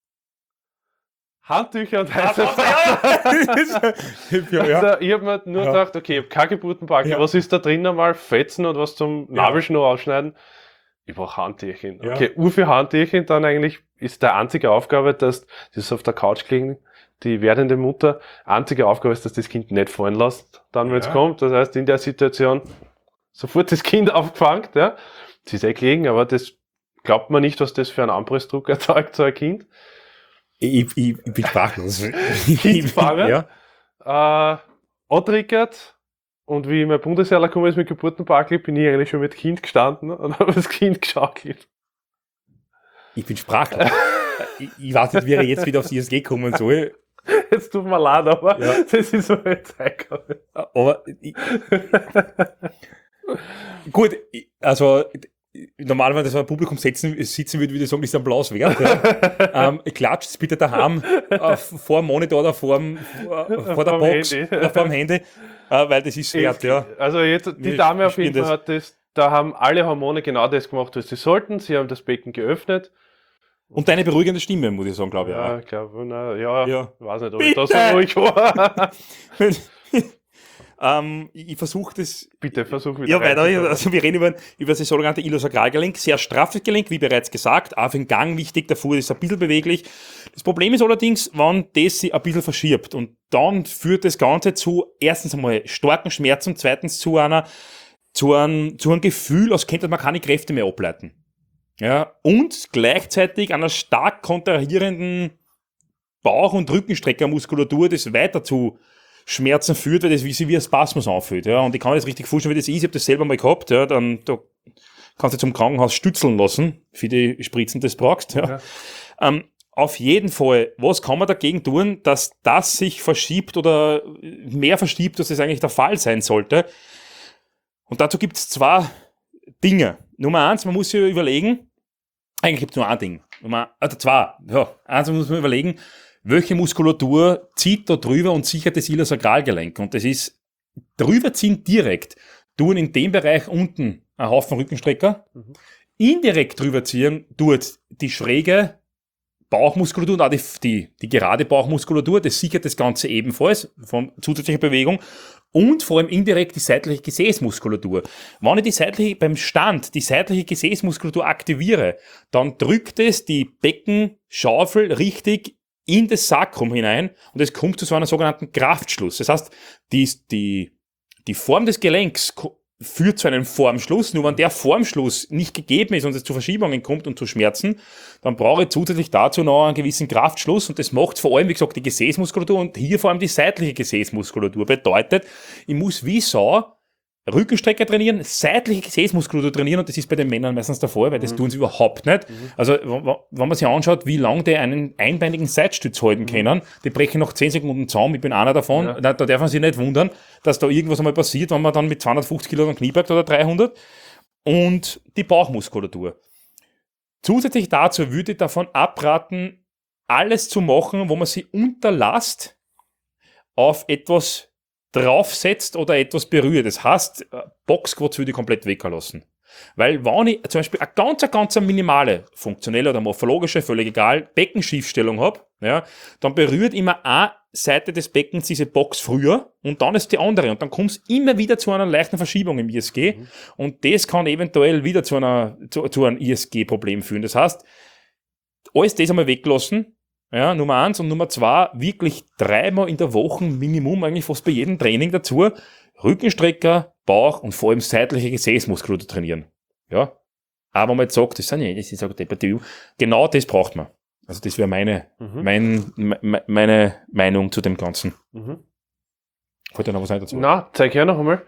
Handtücher und heißes Wasser. Also, ich habe mir nur gedacht, okay, ich habe keine Geburtenpackel. Was ist da drin einmal? Fetzen und was zum Nabelschnur ausschneiden? Ich brauche Handtüchen. Okay, für Handtüchen dann eigentlich ist der einzige Aufgabe, dass das auf der Couch liegen, die werdende Mutter, einzige Aufgabe ist, dass das Kind nicht fallen lässt, dann wenn es kommt. Das heißt, in der Situation sofort das Kind aufgefangen, ja. Sie ist gelegen, aber das glaubt man nicht, was das für einen Anpressdruck erzeugt, so ein Kind. Ich bin sprachlos. Kindfahrer. Antriggert. Und wie mein Bundesheerler gekommen ist mit Geburtenpackel, bin ich eigentlich schon mit Kind gestanden und habe das Kind geschaukelt. Ich bin sprachlos. Ich weiß nicht, wie er jetzt wieder aufs ISG kommen soll. Jetzt tut mir leid, aber das ist so eine Zeit. Aber gut, also normalerweise, wenn das ein Publikum sitzen würde, würde ich sagen, das ist ein Applaus wert. Ja. Klatscht es bitte daheim vor dem Monitor oder vor der Box oder vor dem Handy, weil das ist wert. Ja. Also jetzt, die Dame auf jeden Fall hat das, da haben alle Hormone genau das gemacht, was sie sollten. Sie haben das Becken geöffnet. Und deine beruhigende Stimme, muss ich sagen, glaube ich. Ja, ich glaube, weiß nicht, ob ich da so ruhig war. Ich versuche das... Bitte, versuch wieder. Ja, weiter. Also wir reden über das sogenannte Iliosakralgelenk. Sehr straffes Gelenk, wie bereits gesagt. Auch für den Gang wichtig, der Fuß ist ein bisschen beweglich. Das Problem ist allerdings, wenn das sich ein bisschen verschiebt. Und dann führt das Ganze zu, erstens einmal starken Schmerzen, zweitens zu einem Gefühl, als könnte man keine Kräfte mehr ableiten. Ja, und gleichzeitig einer stark kontrahierenden Bauch- und Rückenstreckermuskulatur, das weiter zu Schmerzen führt, weil das wie ein Spasmus anfühlt. Ja, und ich kann mir das richtig vorstellen, wie das ist. Ich habe das selber mal gehabt. Ja, dann da kannst du zum Krankenhaus stützeln lassen, für die Spritzen, das brauchst. Ja. Auf jeden Fall, was kann man dagegen tun, dass das sich verschiebt oder mehr verschiebt, als das eigentlich der Fall sein sollte? Und dazu gibt es 2 Dinge. Nummer 1, man sich überlegen, eigentlich gibt es nur ein Ding. Eins muss man überlegen, welche Muskulatur zieht da drüber und sichert das Iliosakralgelenk. Und das ist, drüber ziehen direkt, tun in dem Bereich unten einen Haufen Rückenstrecker. Indirekt drüber ziehen tut die schräge Bauchmuskulatur und auch die gerade Bauchmuskulatur, das sichert das Ganze ebenfalls von zusätzlicher Bewegung. Und vor allem indirekt die seitliche Gesäßmuskulatur. Wenn ich beim Stand die seitliche Gesäßmuskulatur aktiviere, dann drückt es die Beckenschaufel richtig in das Sakrum hinein und es kommt zu so einem sogenannten Kraftschluss. Das heißt, die Die Form des Gelenks führt zu einem Formschluss. Nur wenn der Formschluss nicht gegeben ist und es zu Verschiebungen kommt und zu Schmerzen, dann brauche ich zusätzlich dazu noch einen gewissen Kraftschluss und das macht vor allem, wie gesagt, die Gesäßmuskulatur und hier vor allem die seitliche Gesäßmuskulatur. Bedeutet, ich muss wie Sau Rückenstrecker trainieren, seitliche Gesäßmuskulatur trainieren und das ist bei den Männern meistens der Fall, weil das tun sie überhaupt nicht. Also wenn man sich anschaut, wie lange die einen einbeinigen Seitstütz halten können, die brechen nach 10 Sekunden zusammen, ich bin einer davon, da darf man sich nicht wundern, dass da irgendwas einmal passiert, wenn man dann mit 250 Kilo am Knie beugt oder 300 und die Bauchmuskulatur. Zusätzlich dazu würde ich davon abraten, alles zu machen, wo man sich unterlasst, auf etwas draufsetzt oder etwas berührt. Das heißt, Boxsquats würde ich komplett weglassen. Weil wenn ich zum Beispiel eine ganz minimale, funktionelle oder morphologische, völlig egal, Beckenschiefstellung habe, ja, dann berührt immer eine Seite des Beckens diese Box früher und dann ist die andere und dann kommt es immer wieder zu einer leichten Verschiebung im ISG und das kann eventuell wieder zu einem ISG-Problem führen. Das heißt, alles das einmal weglassen. Ja, Nummer 1 und Nummer 2, wirklich 3-mal in der Woche Minimum, eigentlich fast bei jedem Training dazu, Rückenstrecker, Bauch und vor allem seitliche Gesäßmuskulatur trainieren. Ja. Aber wenn man jetzt sagt, das ist auch debattiv, genau das braucht man. Also das wäre meine Meinung zu dem Ganzen. Wollt ihr noch was dazu? Na, zeig her noch einmal.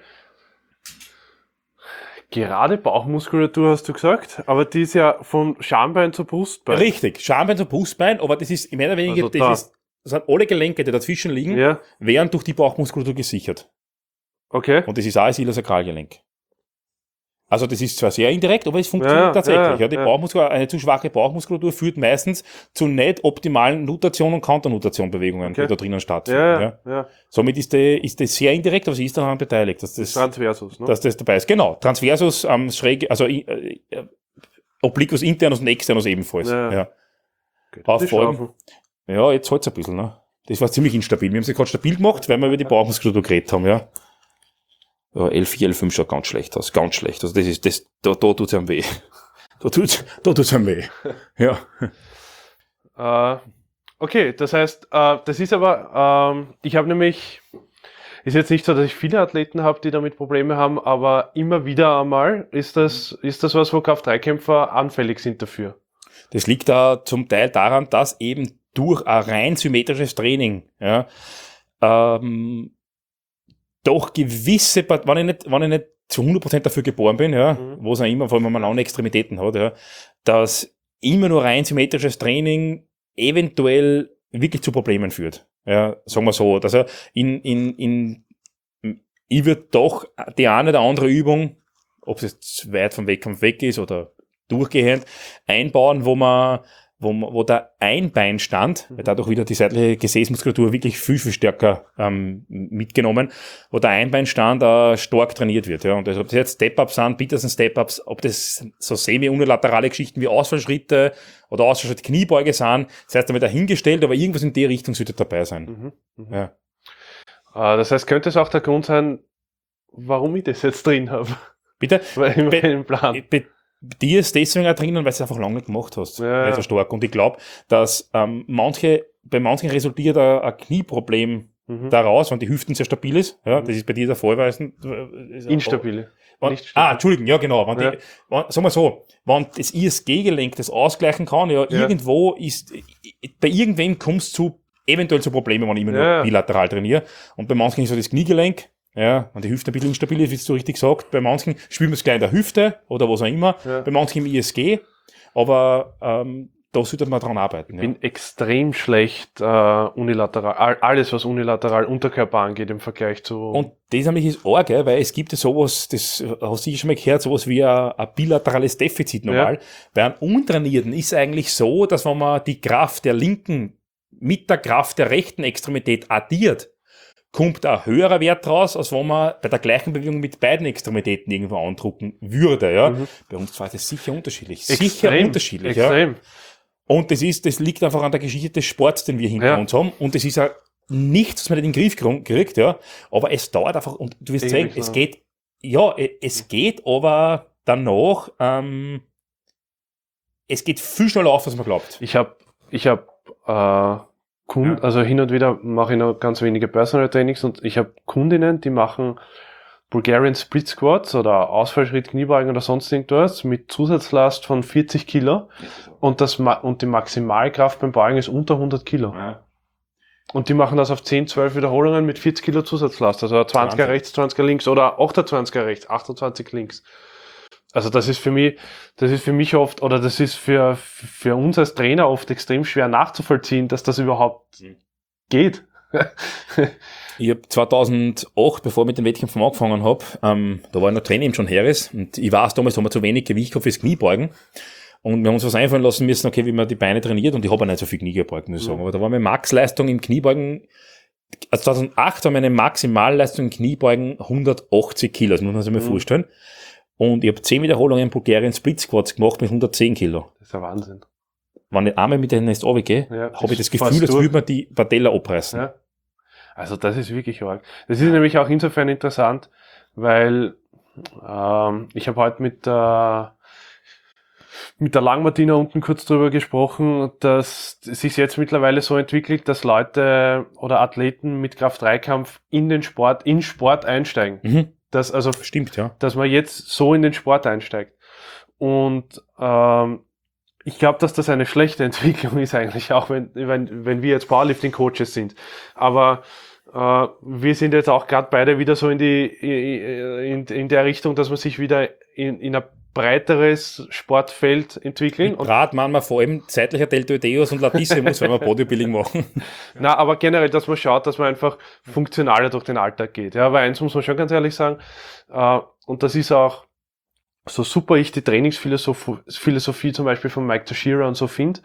Gerade Bauchmuskulatur hast du gesagt, aber die ist ja von Schambein zu Brustbein. Richtig, Schambein zu Brustbein, aber das ist mehr oder weniger, Also das sind alle Gelenke, die dazwischen liegen, werden durch die Bauchmuskulatur gesichert. Okay. Und das ist auch das Iliosakralgelenk. Also das ist zwar sehr indirekt, aber es funktioniert tatsächlich. Ja, die Bauchmuskulatur, eine zu schwache Bauchmuskulatur führt meistens zu nicht optimalen Nutation- und Counternutation-Bewegungen, die da drinnen stattfinden. Ja. Somit ist das sehr indirekt, aber sie ist daran beteiligt. Dass das Transversus, ne? Dass das dabei ist. Genau, Transversus, schräg, also Obliquus internus und externus ebenfalls. Ja. Auf allem, ja, jetzt halt's ein bisschen. Ne? Das war ziemlich instabil. Wir haben sie gerade stabil gemacht, weil wir über die Bauchmuskulatur geredet haben. Ja. Ja, L4, L5 schaut ganz schlecht aus, ganz schlecht. Also da tut's einem weh. Da tut's einem weh. Ja. Okay, das heißt, das ist aber, ich habe nämlich, ist jetzt nicht so, dass ich viele Athleten habe, die damit Probleme haben, aber immer wieder einmal ist das was, wo Kraft-3-Kämpfer anfällig sind dafür. Das liegt da zum Teil daran, dass eben durch ein rein symmetrisches Training, ja, doch gewisse, wenn ich nicht zu 100% dafür geboren bin, ja, wo es auch immer, vor allem wenn man lange Extremitäten hat, ja, dass immer nur rein symmetrisches Training eventuell wirklich zu Problemen führt. Ja, sagen wir so. Also ich würde doch die eine oder andere Übung, ob es jetzt weit vom Wettkampf weg ist oder durchgehend, einbauen, wo der Einbeinstand, weil dadurch wieder die seitliche Gesäßmuskulatur wirklich viel stärker mitgenommen, wo der Einbeinstand stark trainiert wird. Ja. Und ob das jetzt Step-Ups sind, Peterson Step-Ups, ob das so semi-unilaterale Geschichten wie Ausfallschritte oder Ausfallschritt Kniebeuge sind, das heißt damit dahingestellt, aber irgendwas in die Richtung sollte dabei sein. Ja. Das heißt, könnte es auch der Grund sein, warum ich das jetzt drin habe? Bitte? Weil ich keinen Plan. Die ist deswegen auch drinnen, weil du es einfach lange nicht gemacht hast. Nicht so stark. Und ich glaube, dass bei manchen resultiert ein Knieproblem daraus, wenn die Hüften sehr stabil ist. Ja, das ist bei dir der Fall. Instabil. Entschuldigung, ja genau. Sagen wir so, wenn das ISG-Gelenk das ausgleichen kann, irgendwo ist, bei irgendwem kommst du eventuell zu Problemen, wenn ich immer nur bilateral trainiere. Und bei manchen ist so das Kniegelenk, ja, wenn die Hüfte ein bisschen instabil ist, wie du richtig gesagt. Bei manchen spielen wir es gleich in der Hüfte oder was auch immer. Ja. Bei manchen im ISG. Aber da sollte man dran arbeiten. Ich bin extrem schlecht unilateral. Alles, was unilateral Unterkörper angeht im Vergleich zu... Und das nämlich ist arg, weil es gibt ja sowas, das hast du schon mal gehört, sowas wie ein bilaterales Defizit normal. Bei einem Untrainierten ist es eigentlich so, dass wenn man die Kraft der linken mit der Kraft der rechten Extremität addiert, kommt ein höherer Wert raus, als wenn man bei der gleichen Bewegung mit beiden Extremitäten irgendwo andrucken würde. Ja. Bei uns war das sicher unterschiedlich. Extrem. Ja. Und das liegt einfach an der Geschichte des Sports, den wir hinter uns haben. Und das ist ja nichts, was man nicht in den Griff kriegt, ja. Aber es dauert einfach, und du wirst sagen, es geht, aber danach, es geht viel schneller auf, als man glaubt. Ich hab also hin und wieder mache ich noch ganz wenige Personal Trainings und ich habe Kundinnen, die machen Bulgarian Split Squats oder Ausfallschritt, Kniebeugen oder sonst irgendwas mit Zusatzlast von 40 Kilo und die Maximalkraft beim Beugen ist unter 100 Kilo. Ja. Und die machen das auf 10, 12 Wiederholungen mit 40 Kilo Zusatzlast, also 20er rechts, 20er links oder 28er rechts, 28 links. Also das ist für mich oft, oder das ist für uns als Trainer oft extrem schwer nachzuvollziehen, dass das überhaupt geht. Ich habe 2008, bevor ich mit den Wettkämpfen angefangen habe, da war ich noch Trainer im John Harris und ich weiß, damals haben wir zu wenig Gewicht gehabt fürs Kniebeugen und wir haben uns was einfallen lassen müssen, okay, wie man die Beine trainiert und ich habe auch nicht so viel Knie gebeugt, muss ich sagen. Aber da war meine Maxleistung im Kniebeugen, also 2008 war meine Maximalleistung im Kniebeugen 180 Kilo, das muss man sich mal vorstellen. Und ich habe 10 Wiederholungen in Bulgarien Split Squats gemacht mit 110 Kilo. Das ist ja Wahnsinn. Wenn ich einmal mit denen jetzt runtergehe, habe ich das Gefühl, als würde man die Patella abreißen. Ja. Also das ist wirklich arg. Das ist nämlich auch insofern interessant, weil ich habe heute mit der Langmartina unten kurz drüber gesprochen, dass es sich jetzt mittlerweile so entwickelt, dass Leute oder Athleten mit Kraft-3-Kampf in Sport einsteigen. Mhm. Das also Stimmt, ja. dass man jetzt so in den Sport einsteigt. Und ich glaube, dass das eine schlechte Entwicklung ist eigentlich, auch wenn wir jetzt Powerlifting-Coaches sind. Aber wir sind jetzt auch gerade beide wieder so in der Richtung, dass man sich wieder in ein breiteres Sportfeld entwickeln. Und gerade manchmal vor allem zeitlicher Deltoideus und Latissimus, wenn wir Bodybuilding machen. Na, aber generell, dass man schaut, dass man einfach funktionaler durch den Alltag geht. Ja, weil eins muss man schon ganz ehrlich sagen, und das ist auch so super ich die Trainingsphilosophie zum Beispiel von Mike Teixeira und so finde,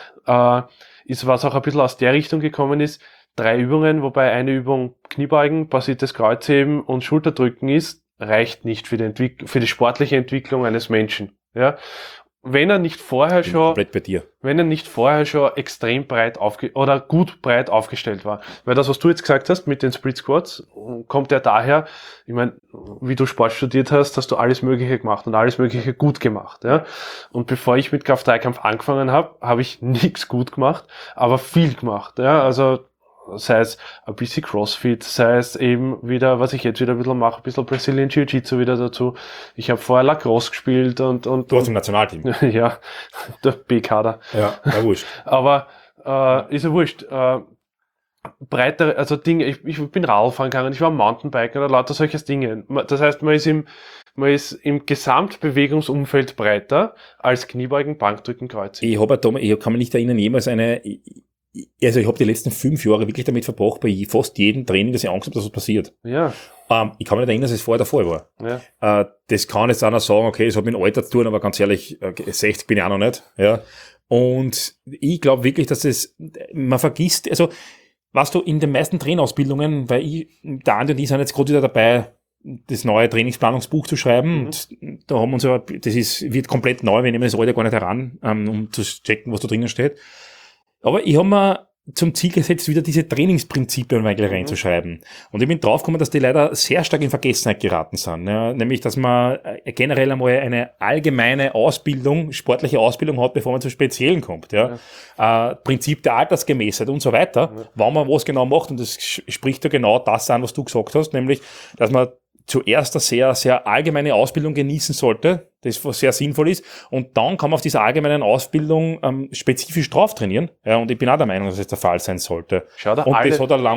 ist was auch ein bisschen aus der Richtung gekommen ist, 3 Übungen, wobei eine Übung Kniebeugen, basiertes Kreuzheben und Schulterdrücken ist, reicht nicht für die sportliche Entwicklung eines Menschen. Ja, wenn er nicht vorher schon extrem breit gut breit aufgestellt war. Weil das, was du jetzt gesagt hast mit den Split Squats, kommt ja daher, ich meine, wie du Sport studiert hast du alles Mögliche gemacht und alles Mögliche gut gemacht. Ja? Und bevor ich mit Kraft-3-Kampf angefangen habe ich nichts gut gemacht, aber viel gemacht. Ja? Also sei es ein bisschen Crossfit, sei es eben wieder, was ich jetzt wieder ein bisschen mache, ein bisschen Brazilian Jiu-Jitsu wieder dazu. Ich habe vorher Lacrosse gespielt und du hast im Nationalteam. Ja, der B-Kader. Ja, wurscht. Aber ist ja wurscht. Breitere, also Dinge, ich bin Radfahren gegangen, ich war Mountainbiken oder lauter solche Dinge. Das heißt, man ist im Gesamtbewegungsumfeld breiter als Kniebeugen, Bankdrücken, Kreuz. Ich kann mich nicht erinnern, jemals ich habe die letzten 5 Jahre wirklich damit verbracht, bei fast jedem Training, dass ich Angst habe, dass was passiert. Ja. Ich kann mich nicht erinnern, dass es vorher der Fall war. Ja. Das kann jetzt einer sagen, okay, es hat mit dem Alter zu tun, aber ganz ehrlich, 60 bin ich auch noch nicht. Ja. Und ich glaube wirklich, dass man vergisst, also, weißt du, in den meisten Trainerausbildungen, weil der Andi und ich sind jetzt gerade wieder dabei, das neue Trainingsplanungsbuch zu schreiben. Und da haben wir uns wird komplett neu, wir nehmen das alte gar nicht heran, um zu checken, was da drinnen steht. Aber ich habe mir zum Ziel gesetzt, wieder diese Trainingsprinzipien eigentlich reinzuschreiben. Und ich bin draufgekommen, dass die leider sehr stark in Vergessenheit geraten sind. Ja, nämlich, dass man generell einmal eine allgemeine Ausbildung, sportliche Ausbildung hat, bevor man zum Speziellen kommt. Ja. Prinzip der Altersgemäßheit und so weiter, wann man was genau macht. Und das spricht ja genau das an, was du gesagt hast, nämlich, dass man zuerst eine sehr, sehr allgemeine Ausbildung genießen sollte, das was sehr sinnvoll ist, und dann kann man auf dieser allgemeinen Ausbildung spezifisch drauf trainieren. Ja, und ich bin auch der Meinung, dass es der Fall sein sollte. Und das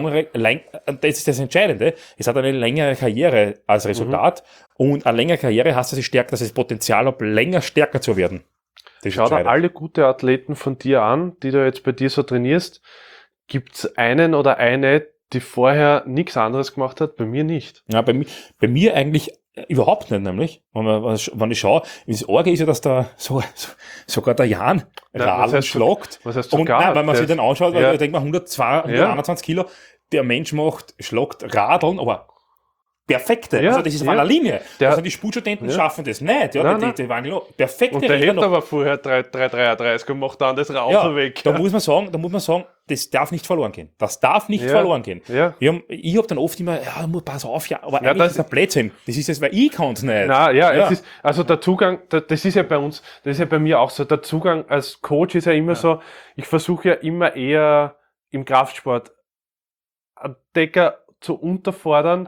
hat das ist das Entscheidende, es hat eine längere Karriere als Resultat, und eine längere Karriere heißt, dass ich das Potenzial habe, länger stärker zu werden. Schau dir alle gute Athleten von dir an, die du jetzt bei dir so trainierst. Gibt's einen oder eine, die vorher nichts anderes gemacht hat? Bei mir nicht. Ja, bei mir eigentlich überhaupt nicht, nämlich. Wenn ich schaue, das Orge ist ja, dass da sogar der Jan Radl schlagt. Was heißt sogar? Und wenn man sich den anschaut, weil ich denke mal 121 Kilo, der Mensch schlagt Radeln, aber perfekte. Ja, also das ist auf einer Linie. Also die Spurstudenten schaffen das nicht. Ja, die waren genau perfekte. Und der hätte aber vorher 3,33 und macht dann das Radl weg. Da muss man sagen, das darf nicht verloren gehen. Das darf nicht verloren gehen. Ja. Ich hab dann oft immer, pass auf, aber eigentlich das ist ein Blödsinn. Das ist es, weil ich kann es nicht. Es ist, also der Zugang, das ist ja bei uns, das ist ja bei mir auch so, der Zugang als Coach ist ja immer so, ich versuche ja immer eher im Kraftsport einen Decker zu unterfordern,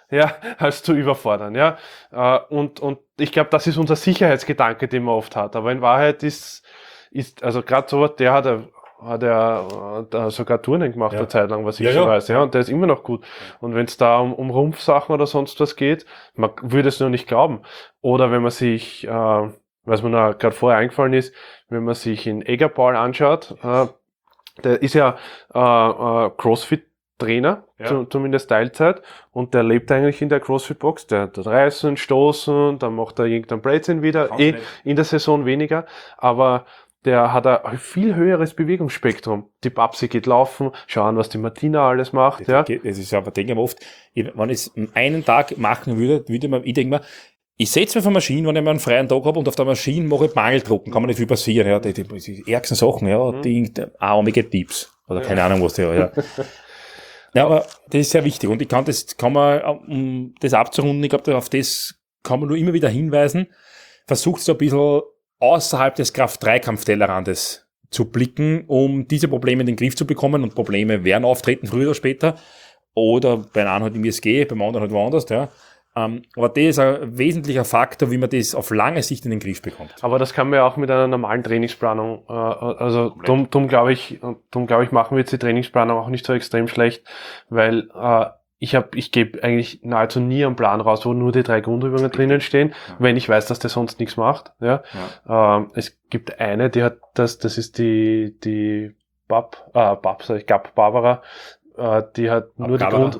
ja, als zu überfordern, ja. Und ich glaube, das ist unser Sicherheitsgedanke, den man oft hat. Aber in Wahrheit ist also gerade so, der hat er sogar Turnen gemacht, eine Zeit lang, was ich schon weiß, ja, und der ist immer noch gut. Und wenn es da um Rumpfsachen oder sonst was geht, man würde es nur nicht glauben. Oder wenn man sich, was mir noch gerade vorher eingefallen ist, wenn man sich in Eggerpaul anschaut, der ist ja CrossFit-Trainer, zumindest Teilzeit, und der lebt eigentlich in der CrossFit-Box, der reißen, stoßen, dann macht er irgendein Blödsinn wieder, in der Saison weniger, aber der hat ein viel höheres Bewegungsspektrum. Die Babsi geht laufen, schauen, was die Martina alles macht. Das ist aber, denke ich mir oft, wenn ich es einen Tag machen würde, ich denke mir, ich setze mich auf eine Maschine, wenn ich mal einen freien Tag habe und auf der Maschine mache ich Mangeldrucken, kann man nicht viel passieren. Ja, die ärgsten Sachen, die armige Tipps. Oder keine Ahnung, was der ja. Ja, aber das ist sehr wichtig und kann man, um das abzurunden, ich glaube, auf das kann man nur immer wieder hinweisen, versucht so ein bisschen außerhalb des Kraft-3-Kampftellerrandes zu blicken, um diese Probleme in den Griff zu bekommen, und Probleme werden auftreten, früher oder später, oder bei einem halt im ISG, beim anderen halt woanders, ja. Aber das ist ein wesentlicher Faktor, wie man das auf lange Sicht in den Griff bekommt. Aber das kann man ja auch mit einer normalen Trainingsplanung, drum glaube ich, machen wir jetzt die Trainingsplanung auch nicht so extrem schlecht, weil ich gebe eigentlich nahezu nie einen Plan raus, wo nur die 3 Grundübungen drinnen stehen, wenn ich weiß, dass der sonst nichts macht. Ja. Es gibt eine, die hat das ist die Barbara, die hat nur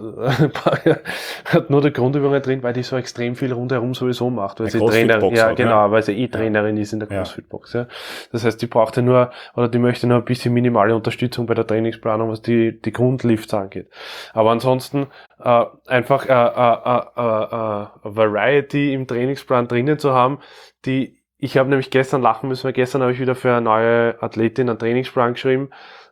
die Grundübungen drin, weil die so extrem viel rundherum sowieso macht, weil sie Trainerin, weil sie Trainerin ist in der CrossFit-Box. Ja. Das heißt, die braucht die möchte nur ein bisschen minimale Unterstützung bei der Trainingsplanung, was die Grundlifts angeht. Aber ansonsten einfach Variety im Trainingsplan drinnen zu haben, ich habe nämlich gestern lachen müssen, weil gestern habe ich wieder für eine neue Athletin einen Trainingsplan geschrieben,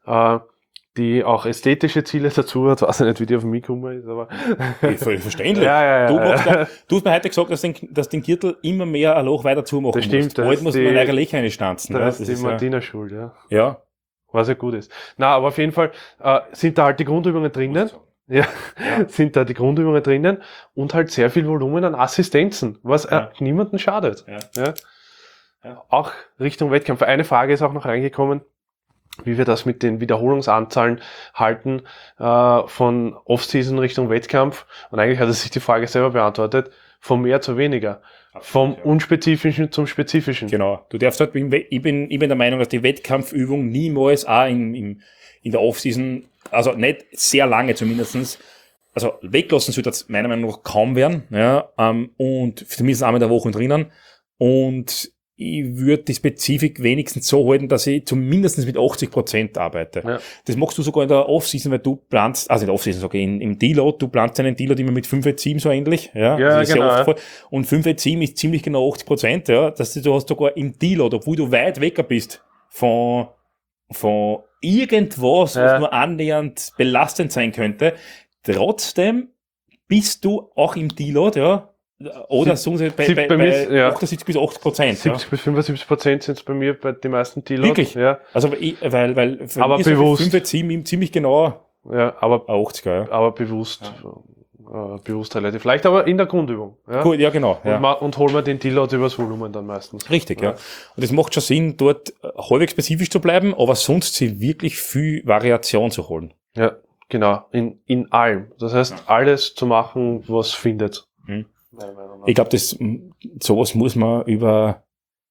die auch ästhetische Ziele dazu hat. Weiß ich nicht, wie die auf dem Mikro ist, aber... Völlig verständlich. Du hast mir heute gesagt, dass den Gürtel immer mehr ein Loch weiter zumachen das stimmt, musst. Bald muss man eine Löcher reinstanzen. Das ist die Martina schuld, ja. Ja. Was ja gut ist. Na, aber auf jeden Fall sind da halt die Grundübungen drinnen. Sind da die Grundübungen drinnen und halt sehr viel Volumen an Assistenzen, was niemandem schadet. Ja. Auch Richtung Wettkampf. Eine Frage ist auch noch reingekommen, wie wir das mit den Wiederholungsanzahlen halten von Off-Season Richtung Wettkampf. Und eigentlich hat er sich die Frage selber beantwortet, von mehr zu weniger. Vom Unspezifischen zum Spezifischen. Genau. Du darfst halt, ich bin der Meinung, dass die Wettkampfübung niemals auch in der Off-Season, also nicht sehr lange zumindestens, also weglassen sollte das meiner Meinung nach kaum werden, ja, und zumindest einmal in der Woche drinnen. Und ich würde die Spezifik wenigstens so halten, dass ich zumindest mit 80% arbeite. Ja. Das machst du sogar in der Off-Season, weil du planst, also in der Off-Season sogar im Deload, du planst einen Deload immer mit 5-7 so ähnlich. Ja, das ist genau. Sehr und 5-7 ist ziemlich genau 80%, ja. Du hast sogar im Deload, obwohl du weit weg bist von irgendwas, was nur annähernd belastend sein könnte, trotzdem bist du auch im Deload, ja. Oder sagen Sie bei 78 bis 80%. 70 bis 75% sind es bei mir bei den meisten Deloads. Wirklich? Ja. Also weil für aber mich bewusst. 5-7 ziemlich genau. Ja, aber 80er, ja. Aber bewusst. Ja. Bewusst relativ leicht, aber in der Grundübung. Ja, gut, ja genau. Und holen wir den Deload übers Volumen dann meistens. Richtig, ja. Und es macht schon Sinn, dort halbwegs spezifisch zu bleiben, aber sonst sie wirklich viel Variation zu holen. Ja, genau. In allem. Das heißt, alles zu machen, was findet. Ich glaube, sowas muss man über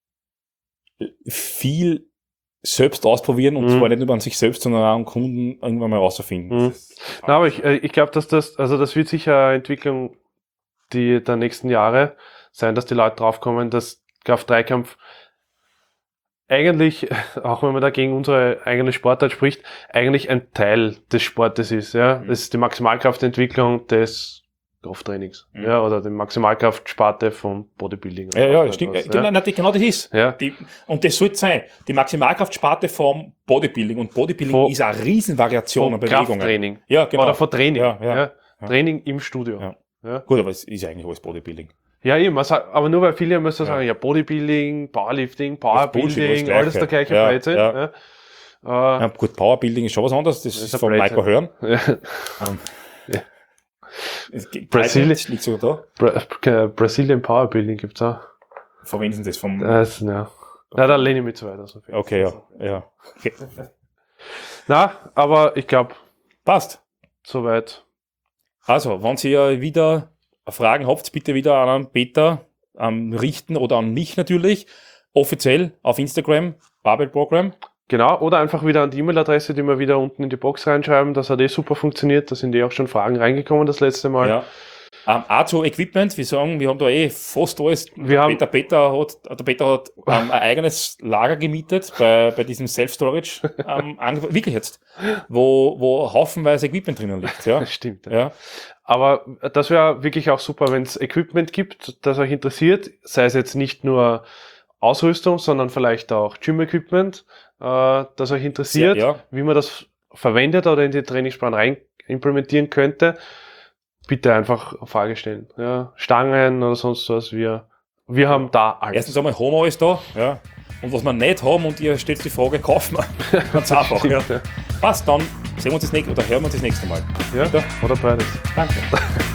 viel selbst ausprobieren und zwar nicht nur an sich selbst, sondern auch an Kunden irgendwann mal rauszufinden. Na, aber ich glaube, dass das wird sicher eine Entwicklung der nächsten Jahre sein, dass die Leute draufkommen, dass Kraft-3-Kampf eigentlich, auch wenn man da gegen unsere eigene Sportart spricht, eigentlich ein Teil des Sportes ist. Ja, das ist die Maximalkraftentwicklung des Krafttrainings, oder die Maximalkraftsparte vom Bodybuilding. Ja, stimmt. Genau das ist. Ja. Und das sollte sein. Die Maximalkraftsparte vom Bodybuilding. Und Bodybuilding ist eine Riesenvariation an Bewegungen. Krafttraining. Ja, genau. Oder von Training. Ja. Training im Studio. Ja. Gut, aber es ist eigentlich alles Bodybuilding. Ja, eben. Aber nur weil viele müssen sagen, Bodybuilding, Powerlifting, Powerbuilding, alles der gleiche Blödsinn. Gut, Powerbuilding ist schon was anderes. Das ist von Michael Hearn. Brazil- liegt sogar da. Brazilian Powerbuilding gibt es auch. Von wem ist denn das? Vom, Ja, da lehne ich mich zu weit aus. okay, ja. Okay. Na, aber ich glaube, Passt. soweit. Also, wenn ihr wieder Fragen habt, bitte wieder an Peter richten oder an mich natürlich. Offiziell auf Instagram, Barbell-Programm. Genau, oder einfach wieder an die E-Mail-Adresse, die wir wieder unten in die Box reinschreiben. Das hat super funktioniert. Da sind auch schon Fragen reingekommen das letzte Mal. Ja. Auch zu Equipment, wir sagen, wir haben da fast alles. Wir haben- Der Peter hat ein eigenes Lager gemietet bei diesem Self-Storage, wirklich jetzt, wo haufenweise Equipment drinnen liegt. Ja. Stimmt. Ja. Aber das wäre wirklich auch super, wenn es Equipment gibt, das euch interessiert, sei es jetzt nicht nur Ausrüstung, sondern vielleicht auch Gym-Equipment, das euch interessiert, Ja. wie man das verwendet oder in den Trainingsplan rein implementieren könnte. Bitte einfach eine Frage stellen. Ja, Stangen oder sonst was. Wir haben da alles. Erstens einmal haben wir alles da. Ja. Und was wir nicht haben und ihr stellt die Frage, kaufen wir. Ganz einfach. Ja. Stimmt, Passt, dann sehen wir uns das nächste oder hören wir uns das nächste Mal. ja. Peter? Oder beides. Danke.